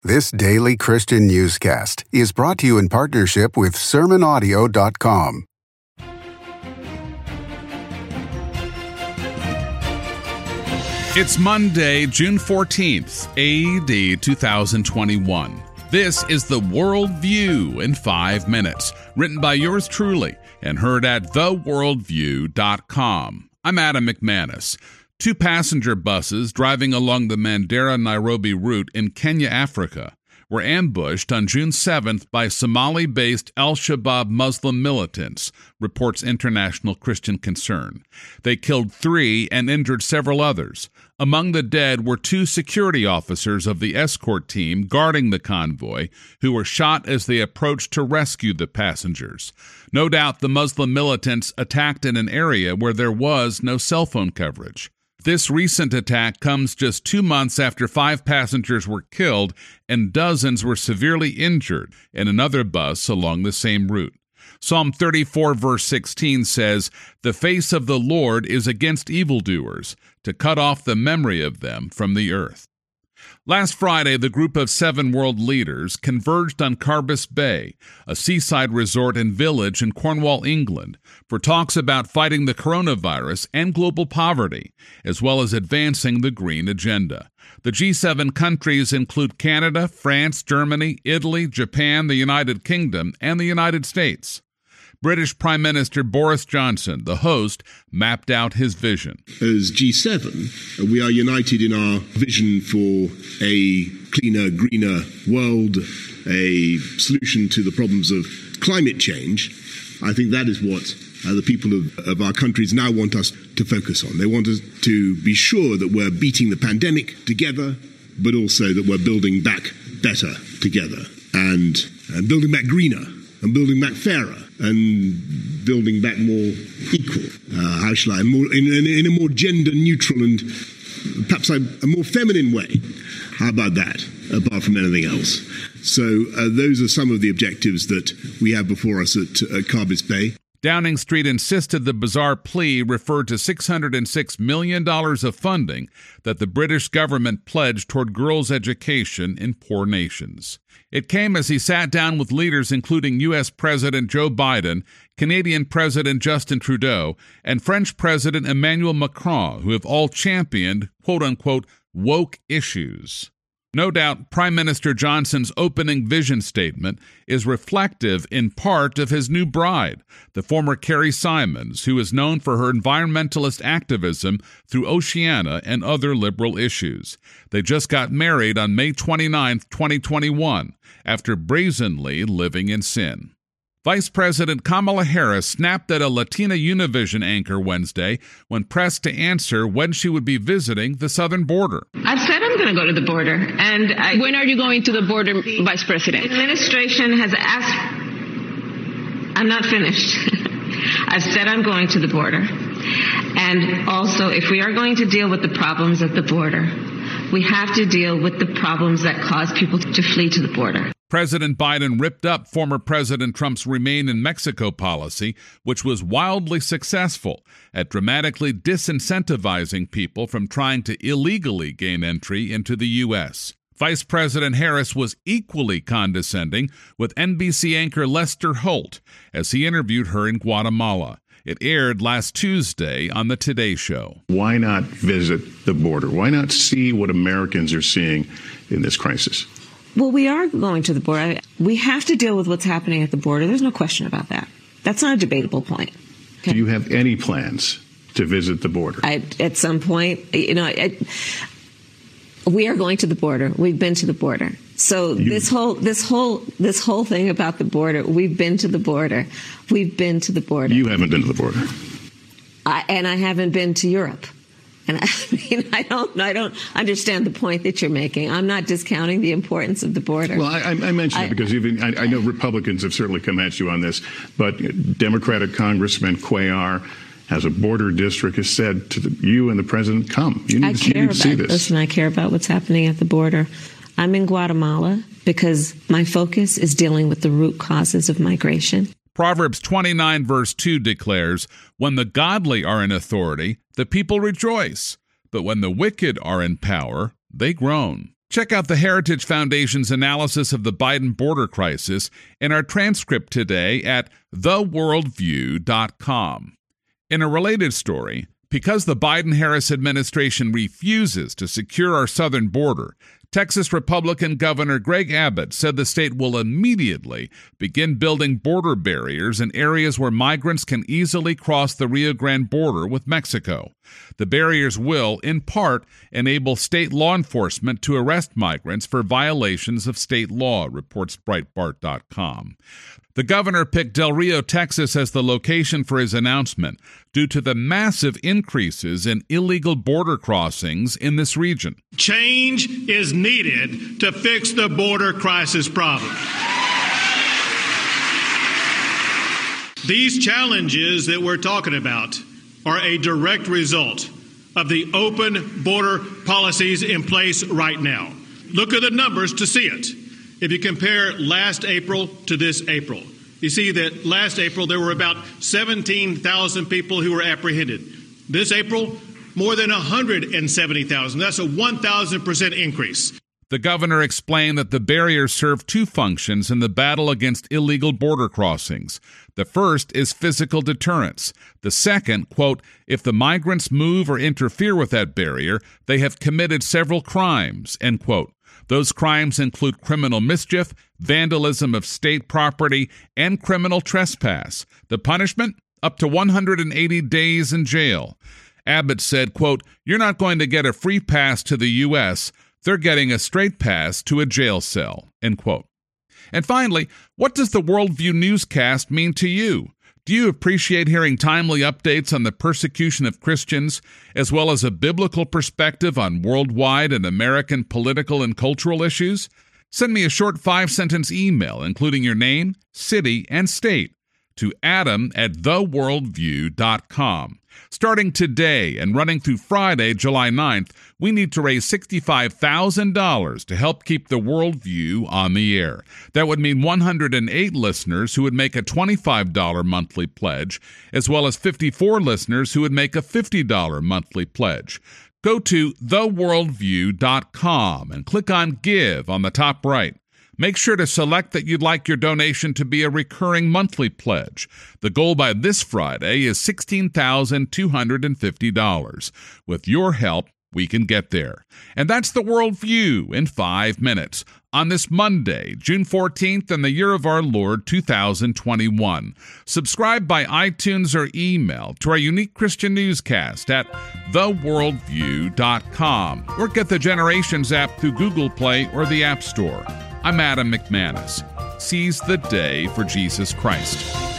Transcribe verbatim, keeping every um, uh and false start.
This daily Christian newscast is brought to you in partnership with sermon audio dot com. It's Monday, June fourteenth, A D two thousand twenty-one. This is the World View in five minutes, written by yours truly and heard at the world view dot com. I'm Adam McManus. Two passenger buses driving along the Mandera-Nairobi route in Kenya, Africa, were ambushed on June seventh by Somali-based Al-Shabaab Muslim militants, reports International Christian Concern. They killed three and injured several others. Among the dead were two security officers of the escort team guarding the convoy, who were shot as they approached to rescue the passengers. No doubt the Muslim militants attacked in an area where there was no cell phone coverage. This recent attack comes just two months after five passengers were killed and dozens were severely injured in another bus along the same route. Psalm thirty-four verse sixteen says, "The face of the Lord is against evildoers, to cut off the memory of them from the earth." Last Friday, the group of seven world leaders converged on Carbis Bay, a seaside resort and village in Cornwall, England, for talks about fighting the coronavirus and global poverty, as well as advancing the green agenda. The G seven countries include Canada, France, Germany, Italy, Japan, the United Kingdom, and the United States. British Prime Minister Boris Johnson, the host, mapped out his vision. As G seven, we are united in our vision for a cleaner, greener world, a solution to the problems of climate change. I think that is what uh, the people of, of our countries now want us to focus on. They want us to be sure that we're beating the pandemic together, but also that we're building back better together and, and building back greener and building back fairer and building back more equal. Uh, how shall I? More, in, in, in a more gender-neutral and perhaps a, a more feminine way. How about that, apart from anything else? So uh, those are some of the objectives that we have before us at, at Carbis Bay. Downing Street insisted the bizarre plea referred to six hundred six million dollars of funding that the British government pledged toward girls' education in poor nations. It came as he sat down with leaders including U S President Joe Biden, Canadian President Justin Trudeau, and French President Emmanuel Macron, who have all championed, quote-unquote, woke issues. No doubt, Prime Minister Johnson's opening vision statement is reflective in part of his new bride, the former Carrie Simons, who is known for her environmentalist activism through Oceania and other liberal issues. They just got married on May twenty-ninth, twenty twenty-one, after brazenly living in sin. Vice President Kamala Harris snapped at a Latina Univision anchor Wednesday when pressed to answer when she would be visiting the southern border. I've said I'm going to go to the border. And I, when are you going to the border, Vice President? The administration has asked... I'm not finished. I've said I'm going to the border. And also, if we are going to deal with the problems at the border, we have to deal with the problems that cause people to flee to the border. President Biden ripped up former President Trump's Remain in Mexico policy, which was wildly successful at dramatically disincentivizing people from trying to illegally gain entry into the U S. Vice President Harris was equally condescending with N B C anchor Lester Holt as he interviewed her in Guatemala. It aired last Tuesday on the Today Show. Why not visit the border? Why not see what Americans are seeing in this crisis? Well, we are going to the border. We have to deal with what's happening at the border. There's no question about that. That's not a debatable point. Okay. Do you have any plans to visit the border? I, at some point, you know, I, we are going to the border. We've been to the border. So you, this whole this whole this whole thing about the border, we've been to the border. We've been to the border. You haven't been to the border. I, and I haven't been to Europe. And I mean, I don't, I don't understand the point that you're making. I'm not discounting the importance of the border. Well, I, I mentioned I, it because even I, I know Republicans have certainly come at you on this, but Democratic Congressman Cuellar has a border district has said to the, you and the president, come. You need, I to, care you need about, to see this. Listen, I care about what's happening at the border. I'm in Guatemala because my focus is dealing with the root causes of migration. Proverbs twenty-nine verse two declares, "When the godly are in authority, the people rejoice, but when the wicked are in power, they groan." Check out the Heritage Foundation's analysis of the Biden border crisis in our transcript today at the worldview dot com. In a related story, because the Biden-Harris administration refuses to secure our southern border, Texas Republican Governor Greg Abbott said the state will immediately begin building border barriers in areas where migrants can easily cross the Rio Grande border with Mexico. The barriers will, in part, enable state law enforcement to arrest migrants for violations of state law, reports Breitbart dot com. The governor picked Del Rio, Texas as the location for his announcement due to the massive increases in illegal border crossings in this region. Change is needed to fix the border crisis problem. These challenges that we're talking about are a direct result of the open border policies in place right now. Look at the numbers to see it. If you compare last April to this April, you see that last April there were about seventeen thousand people who were apprehended. This April, more than one hundred seventy thousand. That's a one thousand percent increase. The governor explained that the barriers serve two functions in the battle against illegal border crossings. The first is physical deterrence. The second, quote, if the migrants move or interfere with that barrier, they have committed several crimes, end quote. Those crimes include criminal mischief, vandalism of state property, and criminal trespass. The punishment? Up to one hundred eighty days in jail. Abbott said, quote, you're not going to get a free pass to the U S They're getting a straight pass to a jail cell, end quote. And finally, what does the Worldview newscast mean to you? Do you appreciate hearing timely updates on the persecution of Christians, as well as a biblical perspective on worldwide and American political and cultural issues? Send me a short five-sentence email, including your name, city, and state, to adam at the worldview dot com. Starting today and running through Friday, July ninth, we need to raise sixty-five thousand dollars to help keep the Worldview on the air. That would mean one hundred eight listeners who would make a twenty-five dollars monthly pledge, as well as fifty-four listeners who would make a fifty dollars monthly pledge. Go to the worldview dot com and click on Give on the top right. Make sure to select that you'd like your donation to be a recurring monthly pledge. The goal by this Friday is sixteen thousand two hundred fifty dollars. With your help, we can get there. And that's the Worldview in five minutes on this Monday, June fourteenth, in the year of our Lord, two thousand twenty-one. Subscribe by iTunes or email to our unique Christian newscast at the worldview dot com or get the Generations app through Google Play or the App Store. I'm Adam McManus. Seize the day for Jesus Christ.